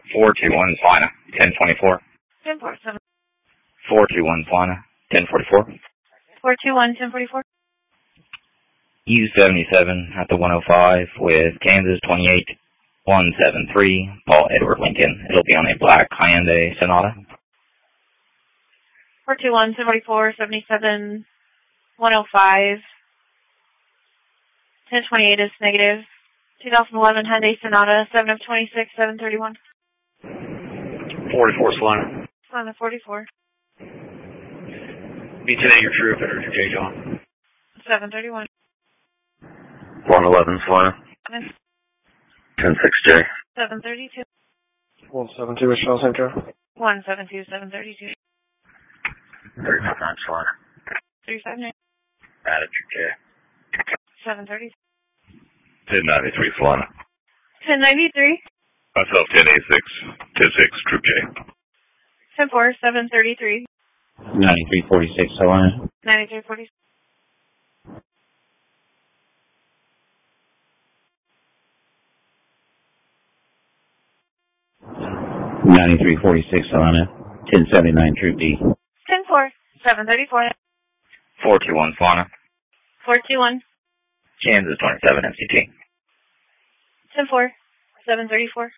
421 Salina, 1024. 10-4, 421 Salina, 1044. 421, 1044. U77 at the 105 with Kansas 28173, Paul Edward Lincoln. It'll be on a black Hyundai Sonata. 421, 1044, 77, 105. 1028 is negative. 2011 Hyundai Sonata, 7 of 26, 731. 44 Salina. Salina 44. B10A, your true offender, J. John. 731. 111 Salina. 106J. 732. 172 is Charles St. Joe. 172, 732. 359 Salina. 359. Manager J. 730. 1093 Salina. 1093. Myself 1086, 106 Troop J. 10-4, 733. 9346 Salina. 9346. 9346 Salina. 1079 Troop D. 10-4, 734. 421 Salina. 421. Kansas 27 MCT. 10-4, 734.